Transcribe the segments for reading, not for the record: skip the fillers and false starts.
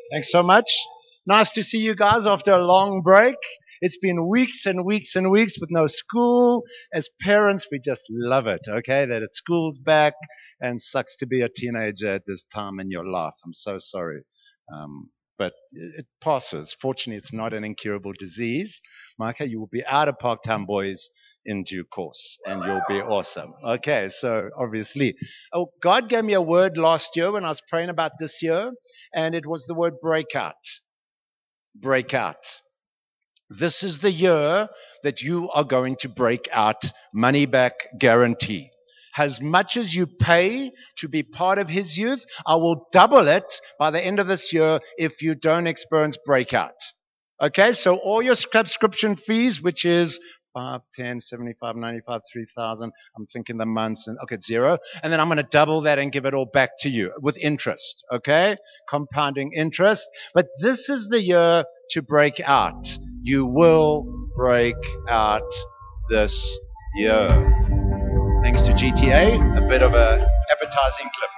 Thanks so much. Nice to see you guys after a long break. It's been weeks and weeks and weeks with no school. As parents, we just love it, okay, that it's school's back, and sucks to be a teenager at this time in your life. I'm so sorry. But it passes. Fortunately, it's not an incurable disease. Micah, you will be out of Parktown Boys in due course, and you'll be awesome. Okay, so obviously, God gave me a word last year when I was praying about this year, and it was the word breakout. Breakout. This is the year that you are going to break out, money back guarantee. As much as you pay to be part of his youth, I will double it by the end of this year if you don't experience breakout. Okay, so all your subscription fees, which is 5, 10, 75, 95, 3,000. I'm thinking the months, and okay, 0. And then I'm going to double that and give it all back to you with interest, okay? Compounding interest. But this is the year to break out. You will break out this year. Thanks to GTA, a bit of a appetizing clip.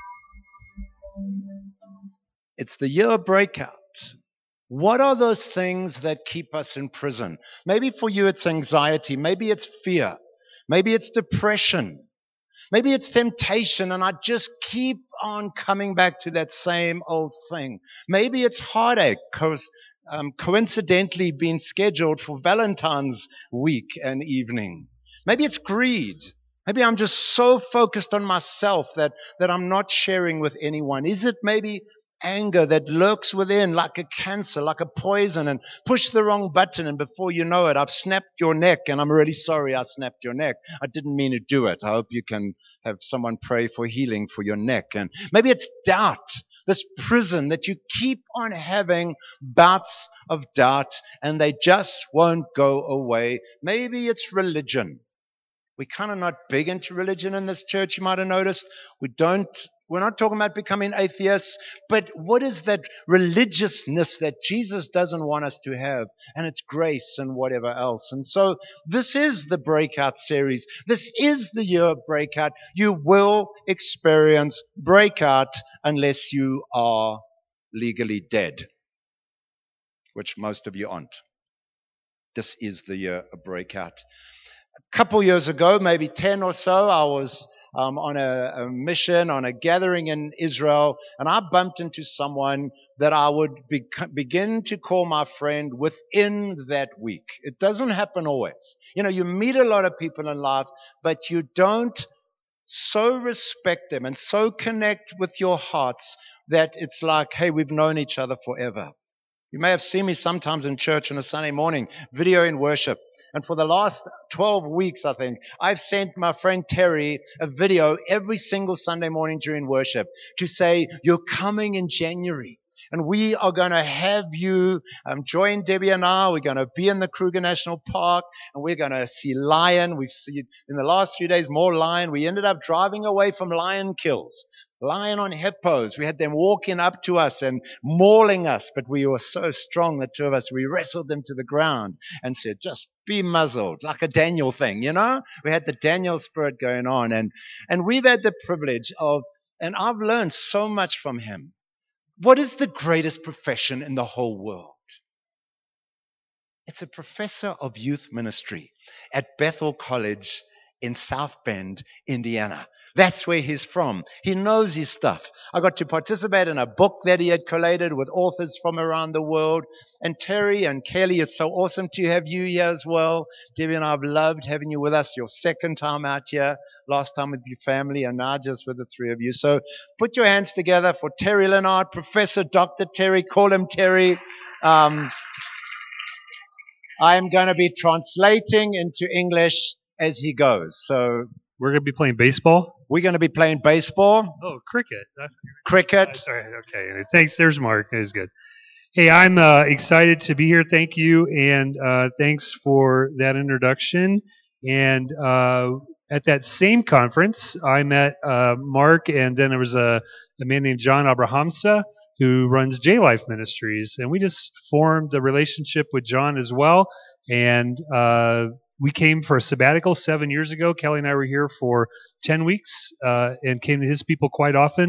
It's the year of breakout. What are those things that keep us in prison? Maybe for you it's anxiety. Maybe it's fear. Maybe it's depression. Maybe it's temptation, and I just keep on coming back to that same old thing. Maybe it's heartache, coincidentally being scheduled for Valentine's week and evening. Maybe it's greed. Maybe I'm just so focused on myself that I'm not sharing with anyone. Is it maybe anger that lurks within like a cancer, like a poison, and push the wrong button, and before you know it, I've snapped your neck, and I'm really sorry I snapped your neck. I didn't mean to do it. I hope you can have someone pray for healing for your neck. And maybe it's doubt, this prison that you keep on having bouts of doubt, and they just won't go away. Maybe it's religion. We're kind of not big into religion in this church, you might have noticed. We're not talking about becoming atheists, but what is that religiousness that Jesus doesn't want us to have? And it's grace and whatever else. And so this is the breakout series. This is the year of breakout. You will experience breakout unless you are legally dead, which most of you aren't. This is the year of breakout. A couple years ago, maybe 10 or so, I was on a mission, on a gathering in Israel, and I bumped into someone that I would begin to call my friend within that week. It doesn't happen always. You know, you meet a lot of people in life, but you don't so respect them and so connect with your hearts that it's like, hey, we've known each other forever. You may have seen me sometimes in church on a Sunday morning, video in worship. And for the last 12 weeks, I think, I've sent my friend Terry a video every single Sunday morning during worship to say, you're coming in January. And we are going to have you join Debbie and I. We're going to be in the Kruger National Park, and we're going to see lion. We've seen in the last few days more lion. We ended up driving away from lion kills. Lion on hippos. We had them walking up to us and mauling us, but we were so strong, the two of us, we wrestled them to the ground and said, just be muzzled, like a Daniel thing, you know? We had the Daniel spirit going on, and we've had the privilege of, and I've learned so much from him. What is the greatest profession in the whole world? It's a professor of youth ministry at Bethel College in South Bend, Indiana. That's where he's from. He knows his stuff. I got to participate in a book that he had collated with authors from around the world. And Terry and Kelly, it's so awesome to have you here as well. Debbie and I have loved having you with us. Your second time out here, last time with your family, and now just with the three of you. So put your hands together for Terry Leonard, Professor Dr. Terry. Call him Terry. I am going to be translating into English as he goes. So we're going to be playing baseball? We're going to be playing baseball. Oh, cricket. Cricket. Sorry. Okay. Thanks. There's Mark. That is good. Hey, I'm excited to be here. Thank you. And thanks for that introduction. And at that same conference, I met Mark, and then there was a man named John Abrahamsa who runs J-Life Ministries. And we just formed a relationship with John as well. And we came for a sabbatical 7 years ago. Kelly and I were here for 10 weeks and came to his people quite often.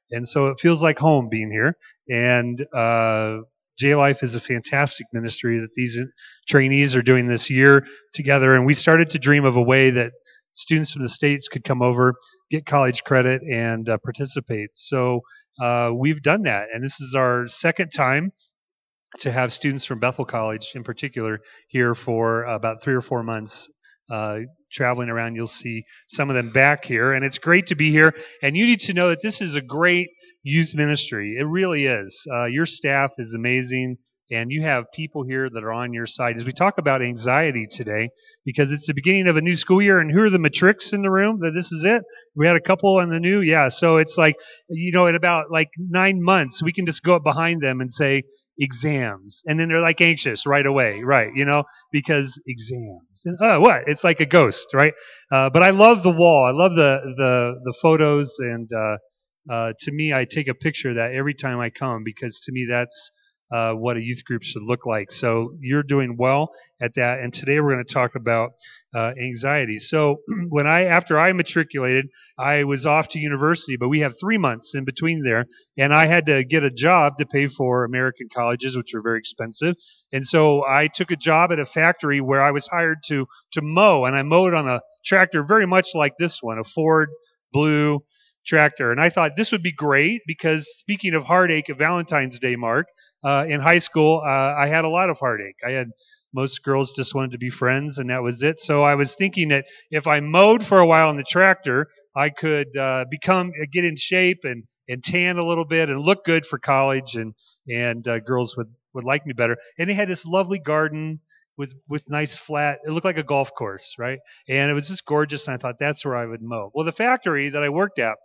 And so it feels like home being here. And J-Life is a fantastic ministry that these trainees are doing this year together. And we started to dream of a way that students from the States could come over, get college credit, and participate. So we've done that. And this is our second time to have students from Bethel College in particular here for about 3 or 4 months traveling around. You'll see some of them back here, and it's great to be here. And you need to know that this is a great youth ministry. It really is. Your staff is amazing, and you have people here that are on your side. As we talk about anxiety today, because it's the beginning of a new school year, and who are the matrics in the room? That this is it? We had a couple on the new? Yeah, so it's like, in about 9 months, we can just go up behind them and say, exams, and then they're anxious right away, right? Because exams, and what? It's like a ghost, right? But I love the wall. I love the photos, and to me, I take a picture of that every time I come, because to me that's what a youth group should look like. So you're doing well at that, and today we're going to talk about anxiety. So after I matriculated, I was off to university, but we have 3 months in between there, and I had to get a job to pay for American colleges, which are very expensive. And so I took a job at a factory where I was hired to mow, and I mowed on a tractor very much like this one, a Ford Blue tractor. And I thought this would be great because, speaking of heartache, of Valentine's Day, Mark, in high school, I had a lot of heartache. Most girls just wanted to be friends, and that was it. So I was thinking that if I mowed for a while on the tractor, I could get in shape and tan a little bit and look good for college, and girls would like me better. And they had this lovely garden with nice flat, it looked like a golf course, right? And it was just gorgeous, and I thought that's where I would mow. Well, the factory that I worked at,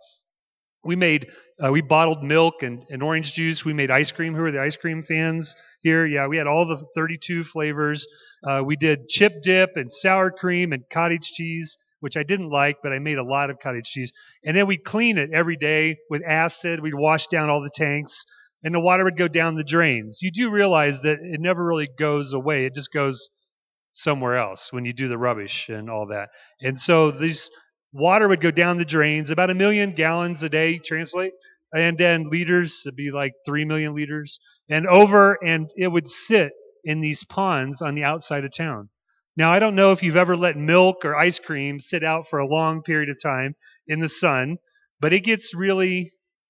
we bottled milk and orange juice. We made ice cream. Who are the ice cream fans here? Yeah, we had all the 32 flavors. We did chip dip and sour cream and cottage cheese, which I didn't like, but I made a lot of cottage cheese. And then we'd clean it every day with acid. We'd wash down all the tanks, and the water would go down the drains. You do realize that it never really goes away. It just goes somewhere else when you do the rubbish and all that. And so these water would go down the drains, about 1 million gallons a day, translate, and then liters, it'd be like 3 million liters, and it would sit in these ponds on the outside of town. Now, I don't know if you've ever let milk or ice cream sit out for a long period of time in the sun, but it gets really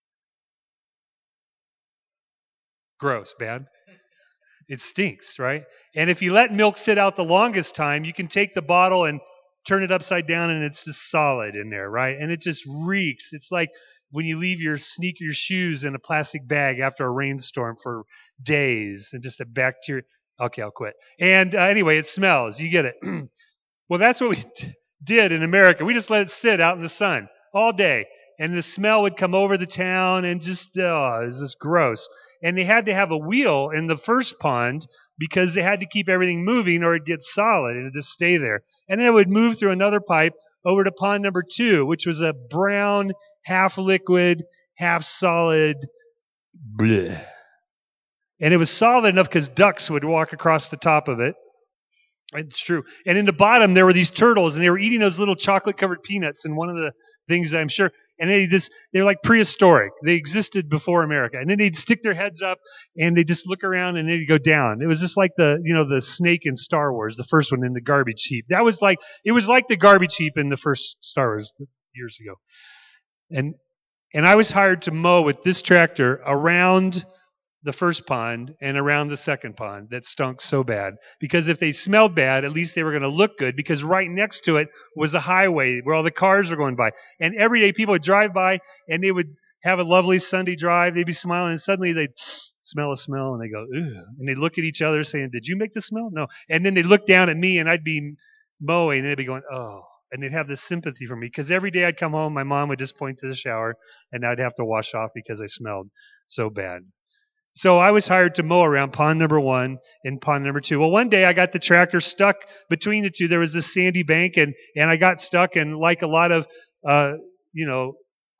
gross, bad. It stinks, right? And if you let milk sit out the longest time, you can take the bottle and turn it upside down, and it's just solid in there, right? And it just reeks. It's like when you leave your shoes in a plastic bag after a rainstorm for days, and just a bacteria. Okay, I'll quit. And anyway, it smells. You get it. Well, that's what we did in America. We just let it sit out in the sun all day, and the smell would come over the town, and it was just gross. And they had to have a wheel in the first pond because they had to keep everything moving or it'd get solid and it'd just stay there. And then it would move through another pipe over to pond number 2, which was a brown, half liquid, half solid bleh. And it was solid enough because ducks would walk across the top of it. It's true. And in the bottom, there were these turtles, and they were eating those little chocolate-covered peanuts. And one of the things I'm sure, and they were like prehistoric. They existed before America. And then they'd stick their heads up, and they'd just look around, and they'd go down. It was just like the snake in Star Wars, the first one in the garbage heap. It was like the garbage heap in the first Star Wars years ago. And I was hired to mow with this tractor around the first pond and around the second pond that stunk so bad. Because if they smelled bad, at least they were going to look good, because right next to it was a highway where all the cars were going by. And every day people would drive by, and they would have a lovely Sunday drive. They'd be smiling, and suddenly they'd smell a smell, and they go, ugh. And they'd look at each other saying, did you make the smell? No. And then they'd look down at me, and I'd be mowing, and they'd be going, oh. And they'd have this sympathy for me, because every day I'd come home, my mom would just point to the shower, and I'd have to wash off because I smelled so bad. So I was hired to mow around pond number 1 and pond number 2. Well, one day I got the tractor stuck between the two. There was this sandy bank, and I got stuck, and like a lot of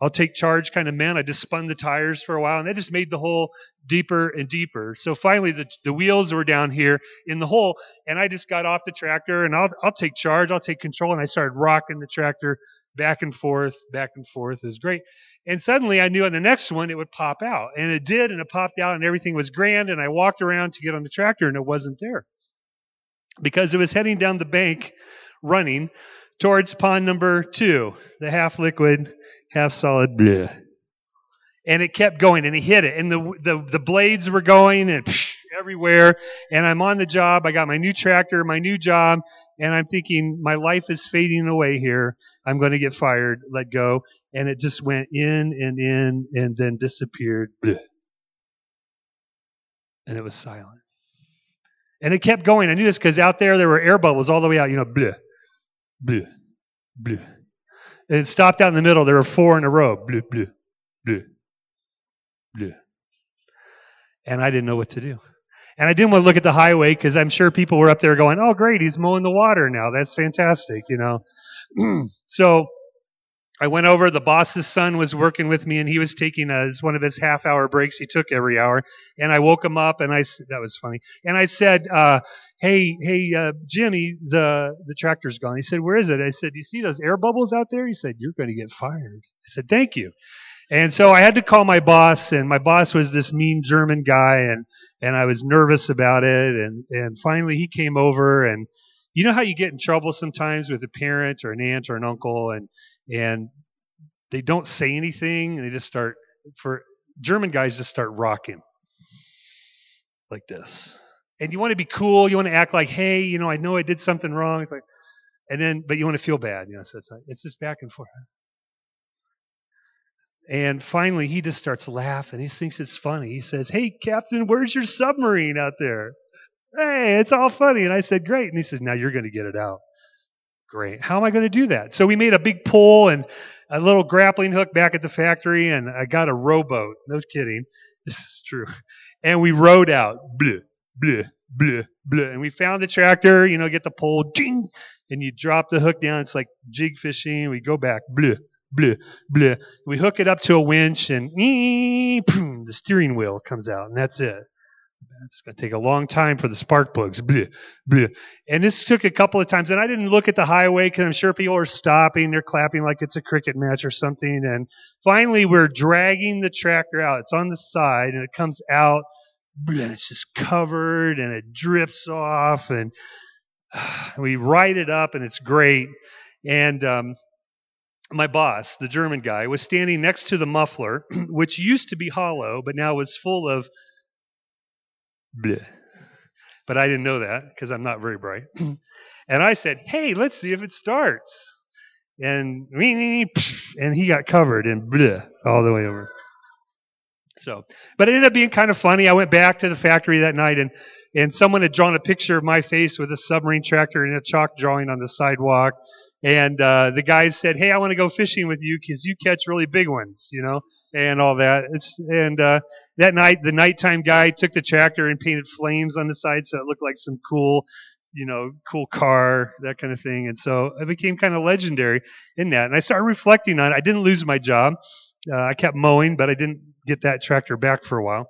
I'll take charge kind of man. I just spun the tires for a while, and that just made the hole deeper and deeper. So finally, the wheels were down here in the hole, and I just got off the tractor, and I'll take charge, I'll take control, and I started rocking the tractor back and forth, back and forth. It was great. And suddenly I knew on the next one it would pop out. And it did, and it popped out, and everything was grand, and I walked around to get on the tractor, and it wasn't there. Because it was heading down the bank, running towards pond number 2, the half liquid, half solid bleh. And it kept going, and he hit it, and the blades were going, and everywhere, and I'm on the job. I got my new tractor, my new job, and I'm thinking, my life is fading away here. I'm going to get fired, let go. And it just went in, and then disappeared. Bleh. And it was silent. And it kept going. I knew this because out there were air bubbles all the way out, bleh, bleh, bleh. And it stopped out in the middle. There were 4 in a row. Bleh, bleh, bleh, bleh. And I didn't know what to do. And I didn't want to look at the highway because I'm sure people were up there going, oh, great, he's mowing the water now. That's fantastic, So I went over. The boss's son was working with me, and he was taking one of his half-hour breaks he took every hour. And I woke him up, and that was funny. And I said, hey, Jimmy, the tractor's gone. He said, where is it? I said, do you see those air bubbles out there? He said, you're going to get fired. I said, thank you. And so I had to call my boss, and my boss was this mean German guy, and I was nervous about it. And finally he came over, and you know how you get in trouble sometimes with a parent or an aunt or an uncle, and they don't say anything, and they just start, for German guys, just start rocking like this. And you want to be cool, you want to act like, hey, I know I did something wrong. It's like, but you want to feel bad, so it's just back and forth. And finally, he just starts laughing. He thinks it's funny. He says, hey, Captain, where's your submarine out there? Hey, it's all funny. And I said, great. And he says, now you're going to get it out. Great. How am I going to do that? So we made a big pole and a little grappling hook back at the factory, and I got a rowboat. No kidding. This is true. And we rowed out. Bleh, bleh, bleh, bleh. And we found the tractor, get the pole, ding, and you drop the hook down. It's like jig fishing. We go back. Bleh. Bleh, bleh. We hook it up to a winch, and the steering wheel comes out, and that's it. It's going to take a long time for the spark plugs. Bleh, bleh. And this took a couple of times, and I didn't look at the highway because I'm sure people are stopping. They're clapping like it's a cricket match or something. And finally, we're dragging the tractor out. It's on the side, and it comes out, and it's just covered, and it drips off, and we ride it up, and it's great. And my boss, the German guy, was standing next to the muffler, which used to be hollow, but now was full of bleh. But I didn't know that because I'm not very bright. And I said, hey, let's see if it starts. And he got covered in bleh all the way over. But it ended up being kind of funny. I went back to the factory that night, and someone had drawn a picture of my face with a submarine tractor and a chalk drawing on the sidewalk. And the guys said, hey, I want to go fishing with you because you catch really big ones, and all that. That night, the nighttime guy took the tractor and painted flames on the side so it looked like some cool car, that kind of thing. And so it became kind of legendary in that. And I started reflecting on it. I didn't lose my job. I kept mowing, but I didn't get that tractor back for a while.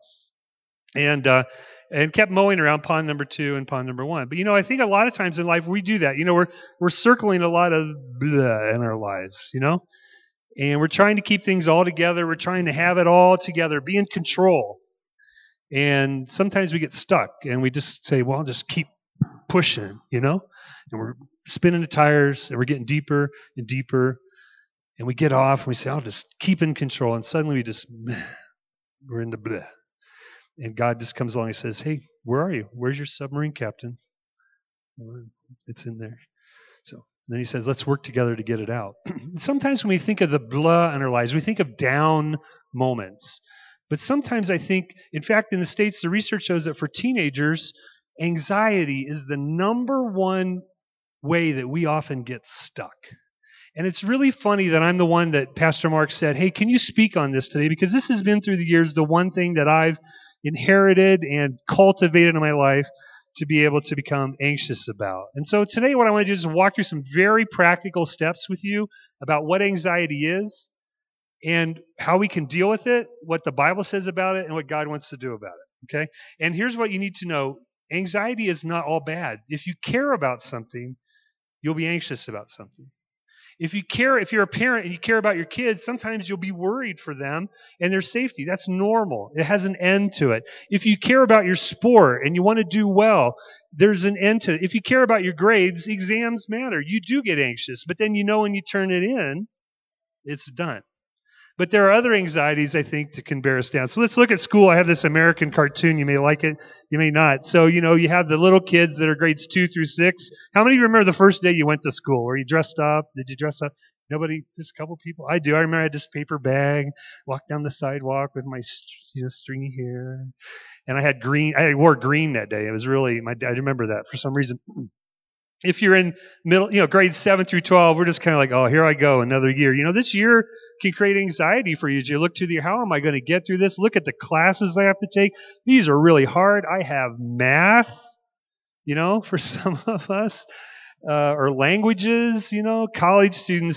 And kept mowing around pond number 2 and pond number 1. But, I think a lot of times in life we do that. We're circling a lot of blah in our lives, and we're trying to keep things all together. We're trying to have it all together, be in control. And sometimes we get stuck and we just say, well, I'll just keep pushing, and we're spinning the tires and we're getting deeper and deeper. And we get off and we say, I'll just keep in control. And suddenly we're in the blah. And God just comes along and says, hey, where are you? Where's your submarine, Captain? It's in there. So then he says, let's work together to get it out. Sometimes when we think of the blah in our lives, we think of down moments. But sometimes I think, in fact, in the States, the research shows that for teenagers, anxiety is the number one way that we often get stuck. And it's really funny that I'm the one that Pastor Mark said, hey, can you speak on this today? Because this has been through the years the one thing that I've inherited and cultivated in my life to be able to become anxious about. And so today what I want to do is walk through some very practical steps with you about what anxiety is and how we can deal with it, what the Bible says about it, and what God wants to do about it. Okay? And here's what you need to know. Anxiety is not all bad. If you care about something, you'll be anxious about something. If you're a parent and you care about your kids, sometimes you'll be worried for them and their safety. That's normal. It has an end to it. If you care about your sport and you want to do well, there's an end to it. If you care about your grades, exams matter. You do get anxious, but then when you turn it in, it's done. But there are other anxieties, I think, that can bear us down. So let's look at school. I have this American cartoon. You may like it. You may not. So, you have the little kids that are grades 2 through 6. How many of you remember the first day you went to school? Were you dressed up? Did you dress up? Nobody? Just a couple people? I do. I remember I had this paper bag, walked down the sidewalk with my stringy hair. And I had green. I wore green that day. It was really, I remember that for some reason. If you're in grades 7 through 12, we're just kind of like, oh, here I go, another year. This year can create anxiety for you as you look to how am I going to get through this? Look at the classes I have to take. These are really hard. I have math, for some of us, or languages, college students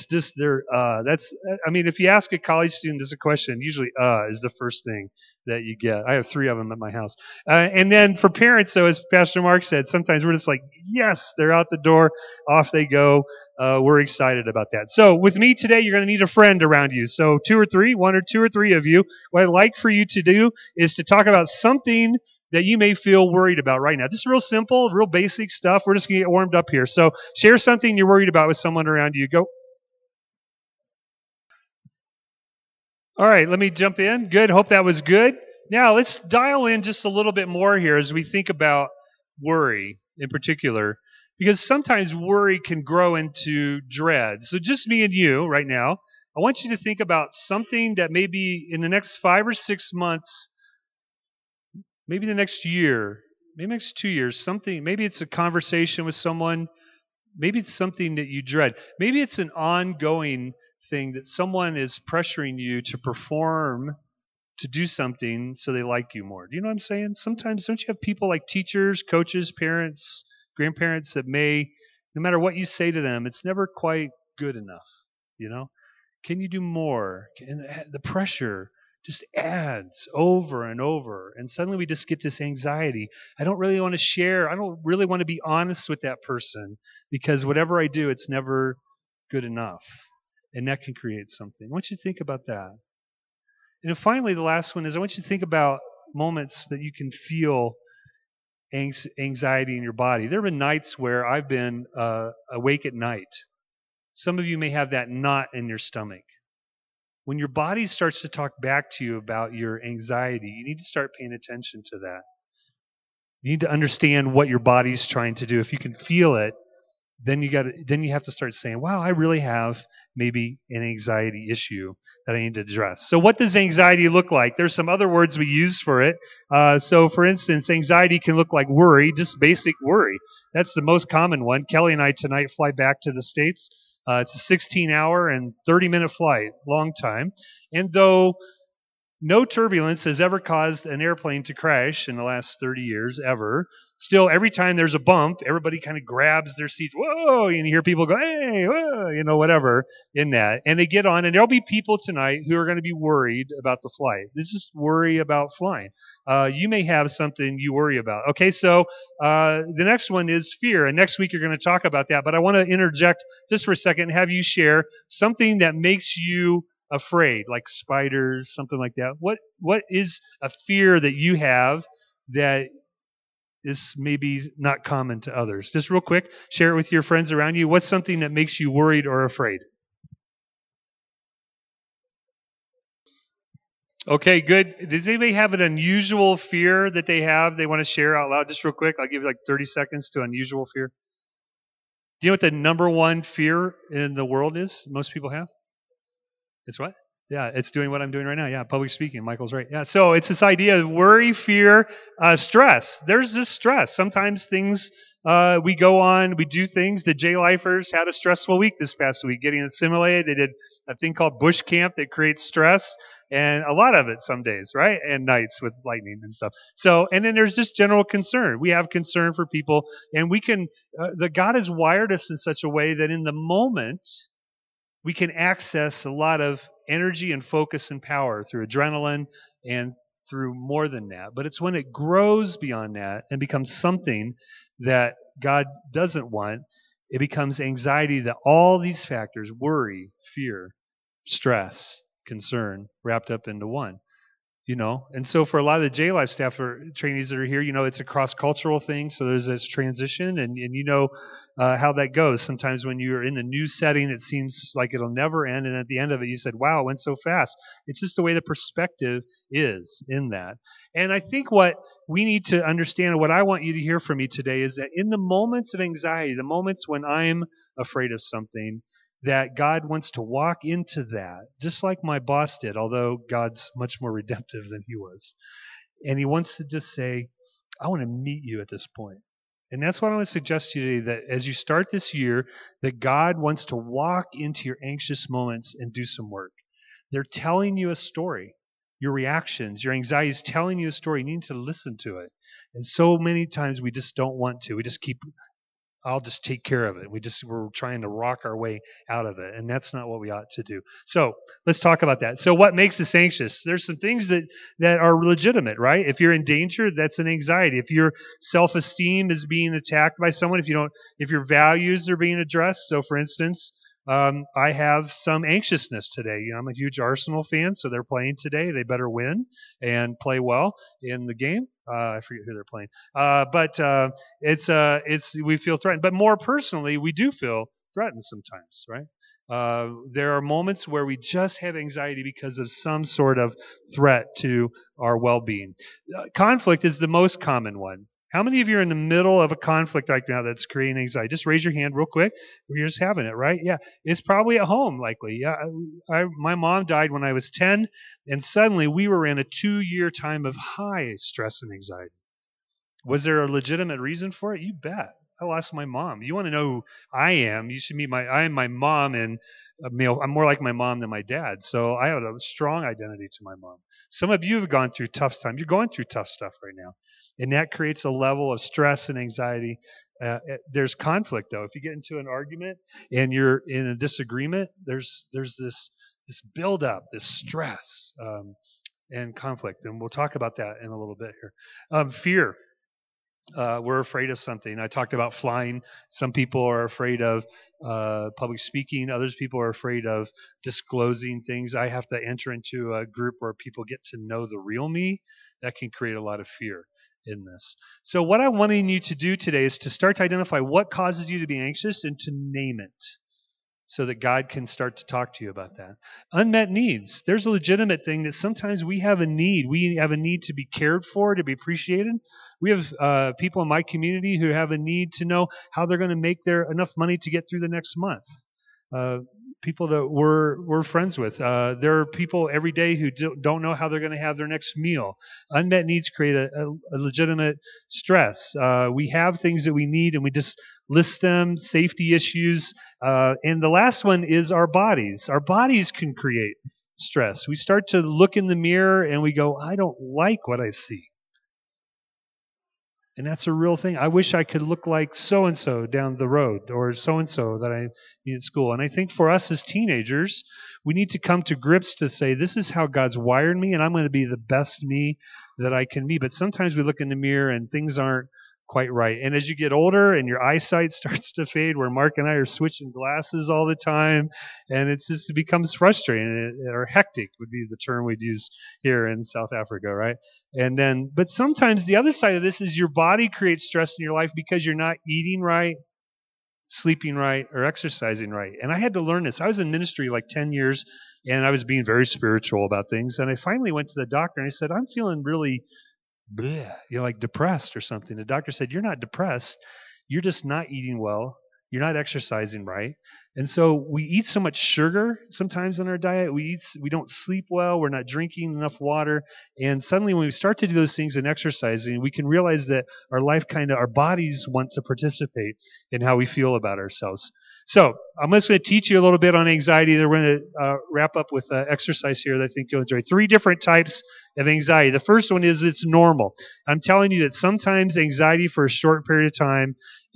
if you ask a college student this a question, usually, is the first thing that you get. I have 3 of them at my house. And then for parents, so as Pastor Mark said, sometimes we're just like, yes, they're out the door, off they go. We're excited about that. So with me today, you're going to need a friend around you. So 2 or 3, 1 or 2 or 3 of you. What I'd like for you to do is to talk about something that you may feel worried about right now. Just real simple, real basic stuff. We're just going to get warmed up here. So share something you're worried about with someone around you. Go. All right, let me jump in. Good. Hope that was good. Now let's dial in just a little bit more here as we think about worry in particular, because sometimes worry can grow into dread. So just me and you right now, I want you to think about something that maybe in the next 5 or 6 months, maybe the next year, maybe next 2 years, something, maybe it's a conversation with someone, maybe it's something that you dread. Maybe it's an ongoing thing that someone is pressuring you to perform, to do something so they like you more. Do you know what I'm saying? Sometimes don't you have people like teachers, coaches, parents, grandparents that may, no matter what you say to them, it's never quite good enough, Can you do more? And the pressure just adds over and over. And suddenly we just get this anxiety. I don't really want to share. I don't really want to be honest with that person because whatever I do, it's never good enough. And that can create something. I want you to think about that. And then finally, the last one is I want you to think about moments that you can feel anxiety in your body. There have been nights where I've been awake at night. Some of you may have that knot in your stomach. When your body starts to talk back to you about your anxiety, you need to start paying attention to that. You need to understand what your body's trying to do. If you can feel it, then you have to start saying, wow, I really have maybe an anxiety issue that I need to address. So what does anxiety look like? There's some other words we use for it. So for instance, anxiety can look like worry, just basic worry. That's the most common one. Kelly and I tonight fly back to the States. It's a 16-hour and 30-minute flight, long time. And though no turbulence has ever caused an airplane to crash in the last 30 years, ever, still, every time there's a bump, everybody kind of grabs their seats. Whoa! And you hear people go, hey, whoa, whatever in that. And they get on, and there'll be people tonight who are going to be worried about the flight. They just worry about flying. You may have something you worry about. Okay, so the next one is fear. And next week you're going to talk about that. But I want to interject just for a second and have you share something that makes you afraid, like spiders, something like that. What is a fear that you have that is maybe not common to others? Just real quick, share it with your friends around you. What's something that makes you worried or afraid? Okay, good. Does anybody have an unusual fear that they have they want to share out loud? Just real quick, I'll give you like 30 seconds to unusual fear. Do you know what the number one fear in the world is most people have? It's what? Yeah, it's doing what I'm doing right now. Yeah, public speaking. Michael's right. Yeah, so it's this idea of worry, fear, stress. There's this stress. Sometimes things, we go on, we do things. The J-Lifers had a stressful week this past week, getting assimilated. They did a thing called bush camp that creates stress, and a lot of it some days, right? And nights with lightning and stuff. So, and then there's just general concern. We have concern for people, and we can, God has wired us in such a way that in the moment, we can access a lot of energy and focus and power through adrenaline and through more than that. But it's when it grows beyond that and becomes something that God doesn't want, it becomes anxiety, that all these factors, worry, fear, stress, concern, wrapped up into one. And so for a lot of the J-Life staff or trainees that are here, it's a cross-cultural thing, so there's this transition, and how that goes. Sometimes when you're in a new setting, it seems like it'll never end, and at the end of it, you said, wow, it went so fast. It's just the way the perspective is in that. And I think what we need to understand, and what I want you to hear from me today, is that in the moments of anxiety, the moments when I'm afraid of something, that God wants to walk into that, just like my boss did, although God's much more redemptive than he was. And he wants to just say, I want to meet you at this point. And that's what I want to suggest to you today, that as you start this year, that God wants to walk into your anxious moments and do some work. They're telling you a story. Your reactions, your anxiety is telling you a story. You need to listen to it. And so many times we just don't want to. We just keep, I'll just take care of it. We're trying to rock our way out of it, and that's not what we ought to do. So let's talk about that. So what makes us anxious? There's some things that are legitimate, right? If you're in danger, that's an anxiety. If your self-esteem is being attacked by someone, if your values are being addressed. So for instance, I have some anxiousness today. I'm a huge Arsenal fan, so they're playing today. They better win and play well in the game. I forget who they're playing. But we feel threatened. But more personally, we do feel threatened sometimes, right? There are moments where we just have anxiety because of some sort of threat to our well-being. Conflict is the most common one. How many of you are in the middle of a conflict right now that's creating anxiety? Just raise your hand real quick. You're just having it, right? Yeah. It's probably at home, likely. Yeah. My mom died when I was 10, and suddenly we were in a 2-year time of high stress and anxiety. Was there a legitimate reason for it? You bet. I lost my mom. You want to know who I am? You should meet I am my mom, and I'm more like my mom than my dad. So I have a strong identity to my mom. Some of you have gone through tough times. You're going through tough stuff right now. And that creates a level of stress and anxiety. There's conflict, though. If you get into an argument and you're in a disagreement, there's this buildup, this stress and conflict. And we'll talk about that in a little bit here. Fear. We're afraid of something. I talked about flying. Some people are afraid of public speaking. Others people are afraid of disclosing things. I have to enter into a group where people get to know the real me. That can create a lot of fear in this. So what I'm wanting you to do today is to start to identify what causes you to be anxious and to name it, so that God can start to talk to you about that. Unmet needs. There's a legitimate thing that sometimes we have a need. We have a need to be cared for, to be appreciated. We have people in my community who have a need to know how they're going to make enough money to get through the next month. People that we're friends with. There are people every day who don't know how they're going to have their next meal. Unmet needs create a legitimate stress. We have things that we need, and we just list them, safety issues. And the last one is our bodies. Our bodies can create stress. We start to look in the mirror and we go, I don't like what I see. And that's a real thing. I wish I could look like so-and-so down the road, or so-and-so that I meet at school. And I think for us as teenagers, we need to come to grips to say, this is how God's wired me, and I'm going to be the best me that I can be. But sometimes we look in the mirror and things aren't quite right. And as you get older and your eyesight starts to fade, where Mark and I are switching glasses all the time, and it becomes frustrating, or hectic would be the term we'd use here in South Africa, right? But sometimes the other side of this is your body creates stress in your life because you're not eating right, sleeping right, or exercising right. And I had to learn this. I was in ministry like 10 years, and I was being very spiritual about things. And I finally went to the doctor, and I said, I'm feeling really bleh, like depressed or something. The doctor said, you're not depressed. You're just not eating well. You're not exercising right. And so we eat so much sugar sometimes in our diet. We don't sleep well. We're not drinking enough water. And suddenly when we start to do those things in exercising, we can realize that our bodies want to participate in how we feel about ourselves. So I'm just going to teach you a little bit on anxiety. Then we're going to wrap up with exercise here that I think you'll enjoy. 3 different types of anxiety. The first one is it's normal. I'm telling you that sometimes anxiety for a short period of time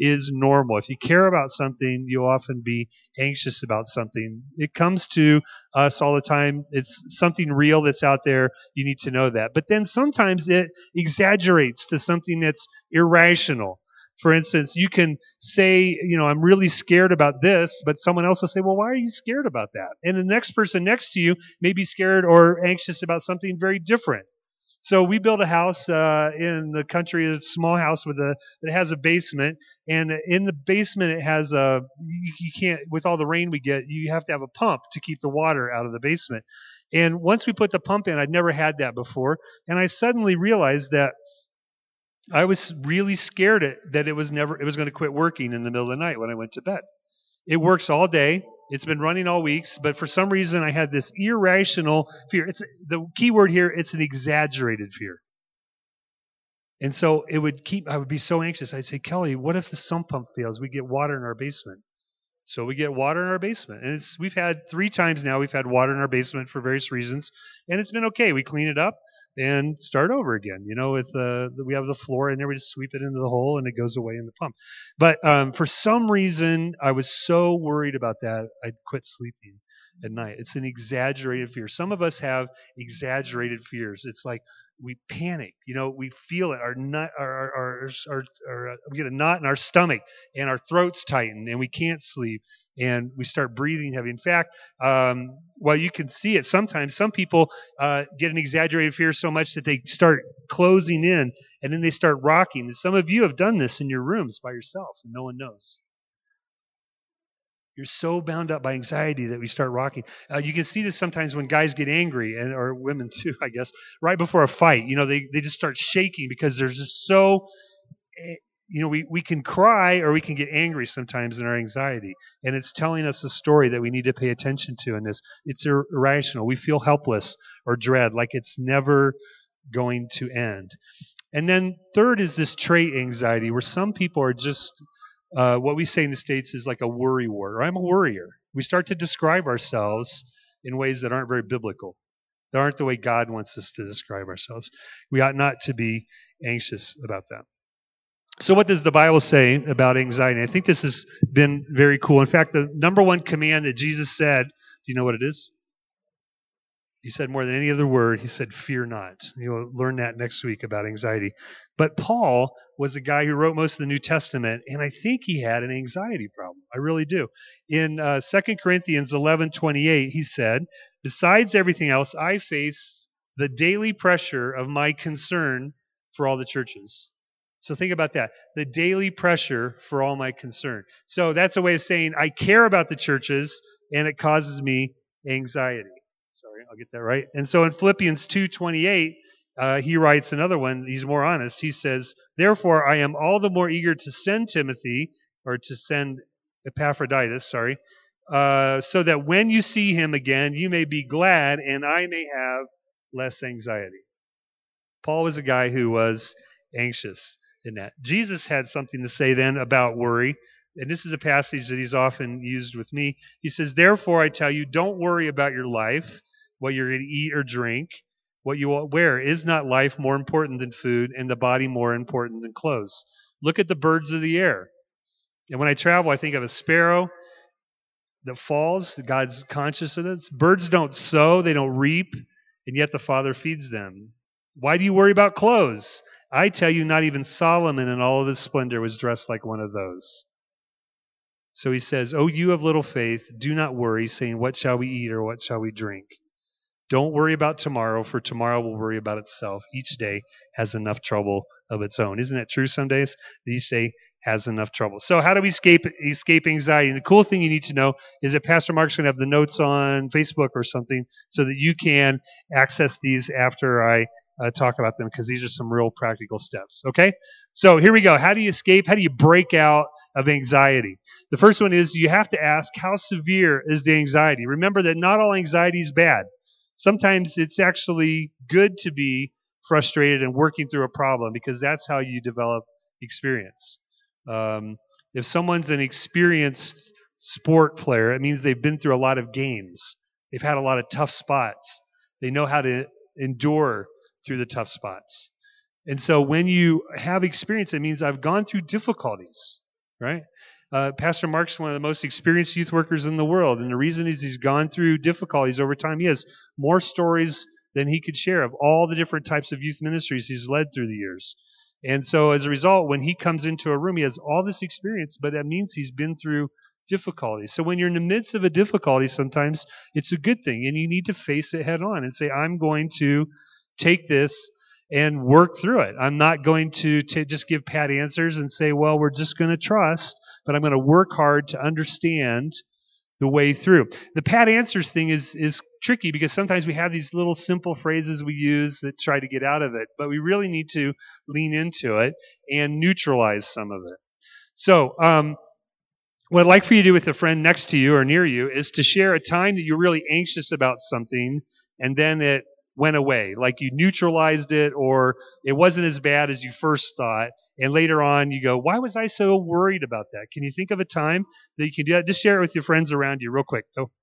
is normal. If you care about something, you'll often be anxious about something. It comes to us all the time. It's something real that's out there. You need to know that. But then sometimes it exaggerates to something that's irrational. For instance, you can say, I'm really scared about this, but someone else will say, well, why are you scared about that? And the next person next to you may be scared or anxious about something very different. So we built a house in the country, a small house that has a basement, and in the basement it has you can't, with all the rain we get, you have to have a pump to keep the water out of the basement. And once we put the pump in, I'd never had that before, and I suddenly realized that I was really scared that it was going to quit working in the middle of the night when I went to bed. It works all day. It's been running all weeks, but for some reason I had this irrational fear. It's the key word here, it's an exaggerated fear. And so I would be so anxious. I'd say, Kelly, what if the sump pump fails? We get water in our basement. So we get water in our basement. And we've had 3 times now, we've had water in our basement for various reasons, and it's been okay. We clean it up and start over again. We have the floor, and then we just sweep it into the hole, and it goes away in the pump. But for some reason, I was so worried about that, I'd quit sleeping at night. It's an exaggerated fear. Some of us have exaggerated fears. It's like we panic. We feel it. We get a knot in our stomach, and our throats tighten, and we can't sleep, and we start breathing heavy. In fact, well, you can see it sometimes. Some people get an exaggerated fear so much that they start closing in, and then they start rocking. And some of you have done this in your rooms by yourself, and no one knows. You're so bound up by anxiety that we start rocking. You can see this sometimes when guys get angry, or women too, I guess, right before a fight. They just start shaking because there's just so, we can cry or we can get angry sometimes in our anxiety. And it's telling us a story that we need to pay attention to in this. It's irrational. We feel helpless or dread, like it's never going to end. And then third is this trait anxiety, where some people are just... what we say in the States is like a worry wart, or I'm a worrier. We start to describe ourselves in ways that aren't very biblical. They aren't the way God wants us to describe ourselves. We ought not to be anxious about that. So what does the Bible say about anxiety? I think this has been very cool. In fact, the number one command that Jesus said, do you know what it is? He said more than any other word, he said, fear not. You'll learn that next week about anxiety. But Paul was the guy who wrote most of the New Testament, and I think he had an anxiety problem. I really do. In 2 Corinthians 11:28, he said, besides everything else, I face the daily pressure of my concern for all the churches. So think about that. The daily pressure for all my concern. So that's a way of saying I care about the churches, and it causes me anxiety. Sorry, I'll get that right. And so in Philippians 2:28, he writes another one. He's more honest. He says, therefore, I am all the more eager to send Epaphroditus, so that when you see him again, you may be glad and I may have less anxiety. Paul was a guy who was anxious in that. Jesus had something to say then about worry. And this is a passage that he's often used with me. He says, therefore, I tell you, don't worry about your life, what you're going to eat or drink, what you will wear. Is not life more important than food, and the body more important than clothes? Look at the birds of the air. And when I travel, I think of a sparrow that falls. God's conscious of this. Birds don't sow, they don't reap, and yet the Father feeds them. Why do you worry about clothes? I tell you, not even Solomon in all of his splendor was dressed like one of those. So he says, oh, you of little faith, do not worry, saying, what shall we eat or what shall we drink? Don't worry about tomorrow, for tomorrow will worry about itself. Each day has enough trouble of its own. Isn't that true some days? Each day has enough trouble. So how do we escape anxiety? And the cool thing you need to know is that Pastor Mark's going to have the notes on Facebook or something so that you can access these after I talk about them, because these are some real practical steps. Okay? So here we go. How do you escape? How do you break out of anxiety? The first one is you have to ask, how severe is the anxiety? Remember that not all anxiety is bad. Sometimes it's actually good to be frustrated and working through a problem, because that's how you develop experience. If someone's an experienced sport player, it means they've been through a lot of games. They've had a lot of tough spots. They know how to endure through the tough spots. And so when you have experience, it means I've gone through difficulties. right? Pastor Mark's one of the most experienced youth workers in the world, and the reason is he's gone through difficulties over time. He has more stories than he could share of all the different types of youth ministries he's led through the years. And so as a result, when he comes into a room, he has all this experience, but that means he's been through difficulties. So when you're in the midst of a difficulty, sometimes it's a good thing, and you need to face it head on and say, I'm going to take this and work through it. I'm not going to just give pat answers and say, well, we're just going to trust, but I'm going to work hard to understand the way through. The pat answers thing is tricky because sometimes we have these little simple phrases we use that try to get out of it, but we really need to lean into it and neutralize some of it. So, what I'd like for you to do with a friend next to you or near you is to share a time that you're really anxious about something and then it went away, like you neutralized it or it wasn't as bad as you first thought, and later on you go, why was I so worried about that? Can you think of a time that you can do that? Just share it with your friends around you real quick. Go.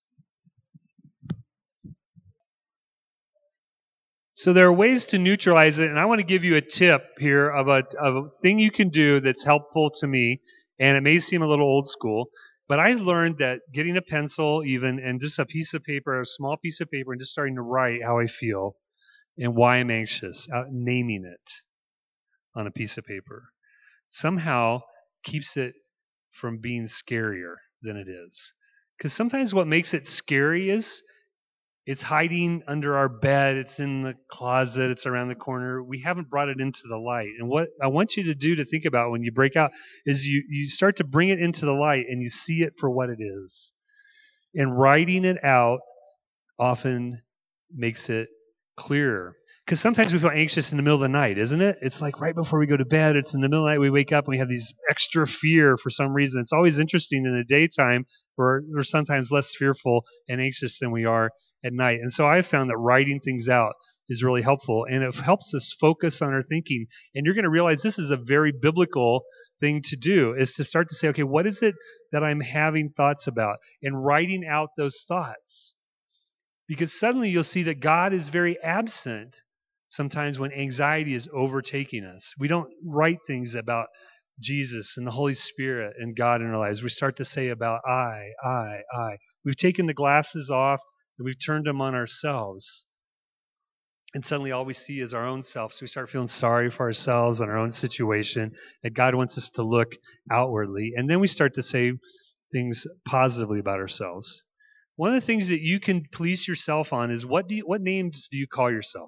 So there are ways to neutralize it, and I want to give you a tip here of a thing you can do that's helpful to me, and it may seem a little old school, but I learned that getting a pencil even and just a piece of paper, a small piece of paper, and just starting to write how I feel and why I'm anxious, naming it on a piece of paper, somehow keeps it from being scarier than it is. Because sometimes what makes it scary is it's hiding under our bed, it's in the closet, it's around the corner. We haven't brought it into the light. And what I want you to do to think about when you break out is you start to bring it into the light and you see it for what it is. And writing it out often makes it clearer. Because sometimes we feel anxious in the middle of the night, isn't it? It's like right before we go to bed, it's in the middle of the night, we wake up and we have these extra fear for some reason. It's always interesting in the daytime, we're sometimes less fearful and anxious than we are at night. And so I've found that writing things out is really helpful, and it helps us focus on our thinking. And you're going to realize this is a very biblical thing to do, is to start to say, okay, what is it that I'm having thoughts about? And writing out those thoughts. Because suddenly you'll see that God is very absent sometimes when anxiety is overtaking us. We don't write things about Jesus and the Holy Spirit and God in our lives. We start to say about I. We've taken the glasses off and we've turned them on ourselves. And suddenly all we see is our own self. So we start feeling sorry for ourselves and our own situation. And God wants us to look outwardly. And then we start to say things positively about ourselves. One of the things that you can police yourself on is what names do you call yourself?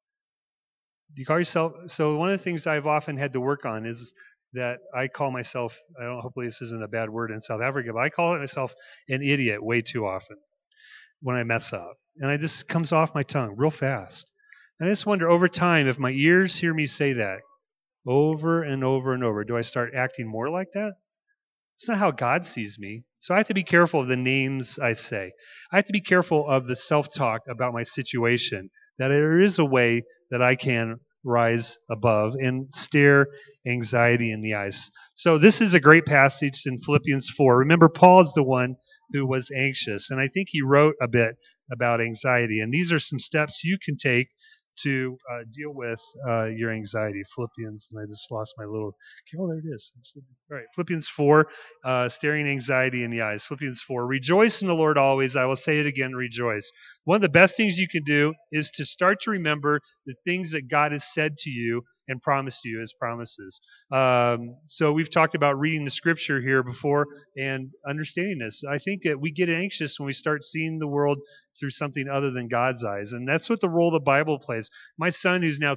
Do you call yourself? So one of the things I've often had to work on is that I call myself, hopefully this isn't a bad word in South Africa, but I call myself an idiot way too often when I mess up. And it just comes off my tongue real fast. And I just wonder over time, if my ears hear me say that over and over and over, do I start acting more like that? It's not how God sees me. So I have to be careful of the names I say. I have to be careful of the self-talk about my situation, that there is a way that I can rise above and stare anxiety in the eyes. So this is a great passage in Philippians 4. Remember, Paul is the one who was anxious, and I think he wrote a bit about anxiety. And these are some steps you can take to deal with your anxiety. Philippians, and I just lost my little, oh, there it is. All right, Philippians 4, staring anxiety in the eyes. Philippians 4, rejoice in the Lord always. I will say it again, rejoice. One of the best things you can do is to start to remember the things that God has said to you and promised you as promises. So we've talked about reading the scripture here before and understanding this. I think that we get anxious when we start seeing the world through something other than God's eyes. And that's what the role the Bible plays. My son, who's now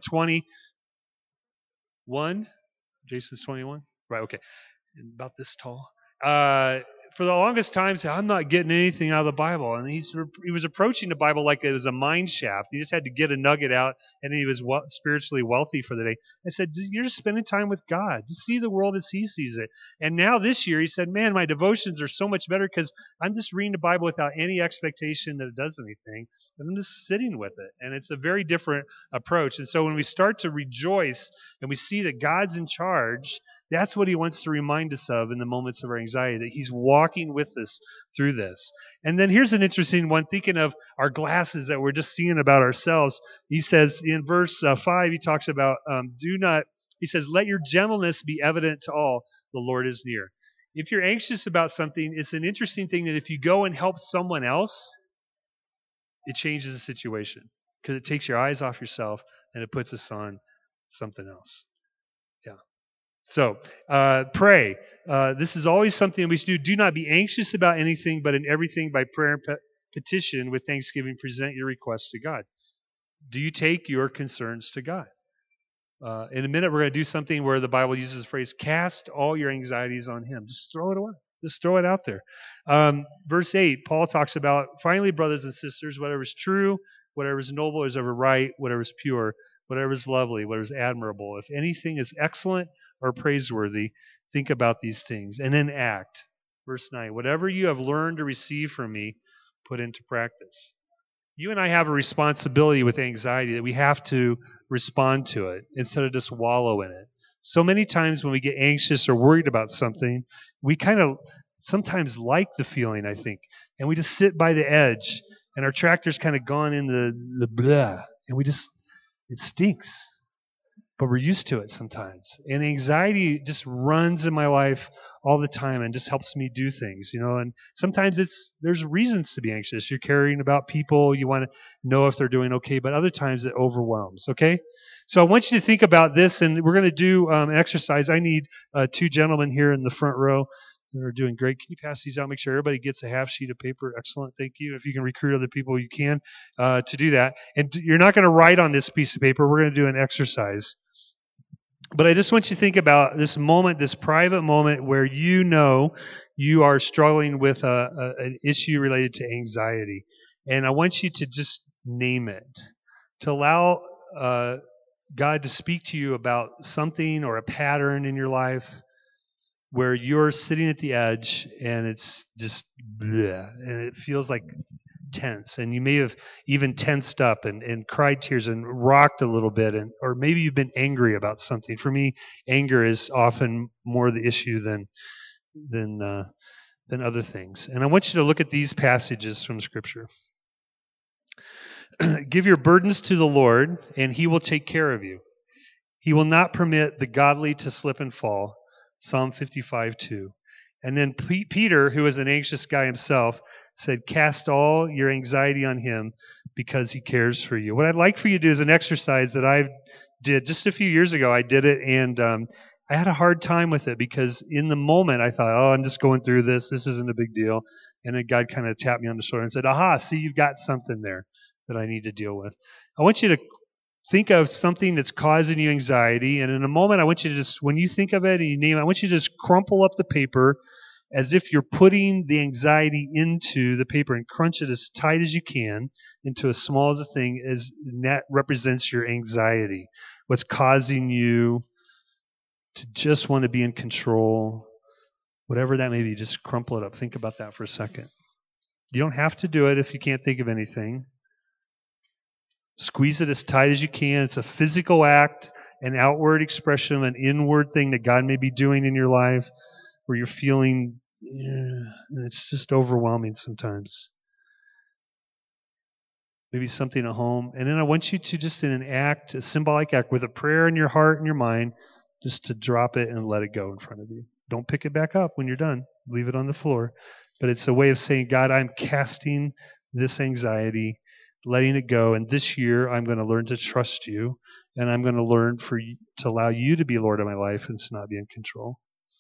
21, Jason's 21? Right, okay. About this tall. For the longest time, said, I'm not getting anything out of the Bible. And he was approaching the Bible like it was a mine shaft. He just had to get a nugget out, and he was spiritually wealthy for the day. I said, you're just spending time with God. Just see the world as he sees it. And now this year, he said, man, my devotions are so much better because I'm just reading the Bible without any expectation that it does anything. And I'm just sitting with it. And it's a very different approach. And so when we start to rejoice and we see that God's in charge, that's what he wants to remind us of in the moments of our anxiety, that he's walking with us through this. And then here's an interesting one, thinking of our glasses that we're just seeing about ourselves. He says in verse 5, he talks about, do not He says, let your gentleness be evident to all. The Lord is near. If you're anxious about something, it's an interesting thing that if you go and help someone else, it changes the situation because it takes your eyes off yourself and it puts us on something else. Yeah. So pray. This is always something we should do. Do not be anxious about anything, but in everything by prayer and petition with thanksgiving, present your requests to God. Do you take your concerns to God? In a minute, we're going to do something where the Bible uses the phrase, cast all your anxieties on him. Just throw it away. Just throw it out there. Verse 8, Paul talks about, finally, brothers and sisters, whatever is true, whatever is noble, whatever is ever right, whatever is pure, whatever is lovely, whatever is admirable. If anything is excellent or praiseworthy, think about these things, and then act. Verse 9, whatever you have learned to receive from me, put into practice. You and I have a responsibility with anxiety that we have to respond to it instead of just wallow in it. So many times when we get anxious or worried about something, we kind of sometimes like the feeling, I think, and we just sit by the edge, and our tractor's kind of gone into the blah, and it stinks. But we're used to it sometimes. And anxiety just runs in my life all the time and just helps me do things, and sometimes there's reasons to be anxious. You're caring about people, you want to know if they're doing okay, but other times it overwhelms, okay? So I want you to think about this, and we're going to do an exercise. I need two gentlemen here in the front row that are doing great. Can you pass these out? Make sure everybody gets a half sheet of paper. Excellent. Thank you. If you can recruit other people, you can to do that. And you're not going to write on this piece of paper. We're going to do an exercise. But I just want you to think about this moment, this private moment where you know you are struggling with an issue related to anxiety. And I want you to just name it, to allow God to speak to you about something or a pattern in your life where you're sitting at the edge and it's just bleh, and it feels like tense, and you may have even tensed up and cried tears and rocked a little bit, or maybe you've been angry about something. For me, anger is often more the issue than other things. And I want you to look at these passages from Scripture. Give your burdens to the Lord, and He will take care of you. He will not permit the godly to slip and fall. Psalm 55:2. And then Peter, who was an anxious guy himself, said, cast all your anxiety on him because he cares for you. What I'd like for you to do is an exercise that I did just a few years ago. I did it, and I had a hard time with it because in the moment I thought, I'm just going through this. This isn't a big deal. And then God kind of tapped me on the shoulder and said, aha, see, you've got something there that I need to deal with. I want you to think of something that's causing you anxiety, and in a moment I want you to just, when you think of it and you name it, I want you to just crumple up the paper as if you're putting the anxiety into the paper and crunch it as tight as you can into as small as a thing, as that represents your anxiety. What's causing you to just want to be in control, whatever that may be, just crumple it up. Think about that for a second. You don't have to do it if you can't think of anything. Squeeze it as tight as you can. It's a physical act, an outward expression, an inward thing that God may be doing in your life where you're feeling, and it's just overwhelming sometimes. Maybe something at home. And then I want you to just in an act, a symbolic act, with a prayer in your heart and your mind, just to drop it and let it go in front of you. Don't pick it back up when you're done. Leave it on the floor. But it's a way of saying, God, I'm casting this anxiety, letting it go. And this year, I'm going to learn to trust you. And I'm going to learn to allow you to be Lord of my life and to not be in control.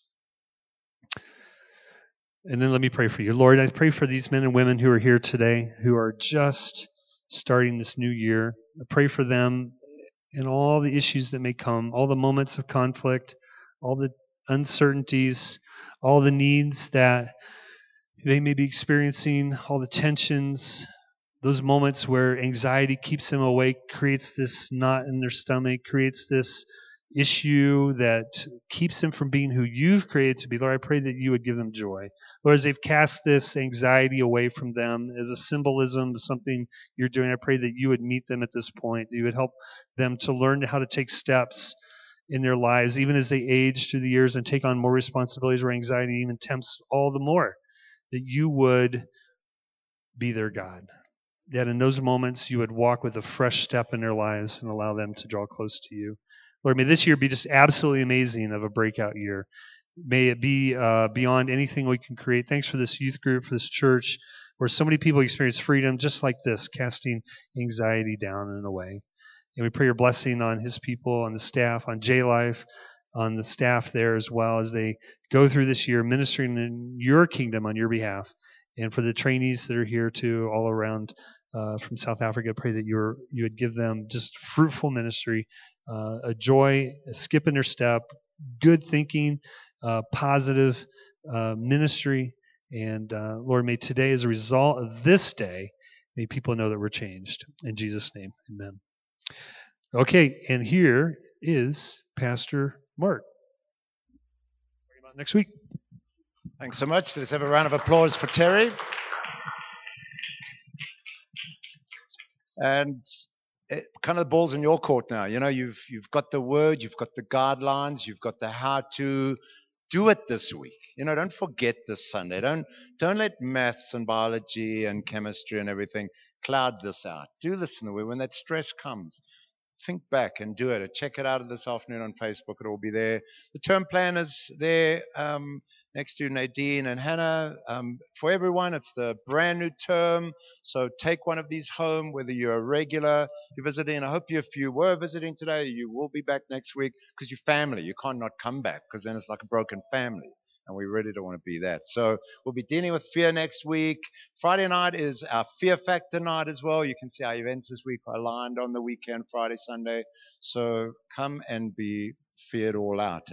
And then let me pray for you. Lord, I pray for these men and women who are here today, who are just starting this new year. I pray for them and all the issues that may come, all the moments of conflict, all the uncertainties, all the needs that they may be experiencing, all the tensions, those moments where anxiety keeps them awake, creates this knot in their stomach, creates this issue that keeps them from being who you've created to be. Lord, I pray that you would give them joy. Lord, as they've cast this anxiety away from them as a symbolism of something you're doing, I pray that you would meet them at this point, that you would help them to learn how to take steps in their lives, even as they age through the years and take on more responsibilities where anxiety even tempts all the more, that you would be their God. That in those moments you would walk with a fresh step in their lives and allow them to draw close to you. Lord, may this year be just absolutely amazing of a breakout year. May it be beyond anything we can create. Thanks for this youth group, for this church, where so many people experience freedom just like this, casting anxiety down and away. And we pray your blessing on his people, on the staff, on J-Life, on the staff there as well as they go through this year ministering in your kingdom on your behalf. And for the trainees that are here too, all around from South Africa, pray that you would give them just fruitful ministry, a joy, a skip in their step, good thinking, positive ministry. And Lord, may today, as a result of this day, may people know that we're changed. In Jesus' name, amen. Okay, and here is Pastor Mark. Talking about next week. Thanks so much. Let's have a round of applause for Terry. And kind of the ball's in your court now. You know, you've got the word, you've got the guidelines, you've got the how to. Do it this week. You know, don't forget this Sunday. Don't let maths and biology and chemistry and everything cloud this out. Do this in the week when that stress comes. Think back and do it. Or check it out this afternoon on Facebook. It'll all be there. The term plan is there next to Nadine and Hannah. For everyone, it's the brand new term. So take one of these home, whether you're a regular, you're visiting. I hope if you were visiting today, you will be back next week because you're family. You can't not come back because then it's like a broken family. And we really don't want to be that. So we'll be dealing with fear next week. Friday night is our Fear Factor night as well. You can see our events this week are aligned on the weekend, Friday, Sunday. So come and be feared all out.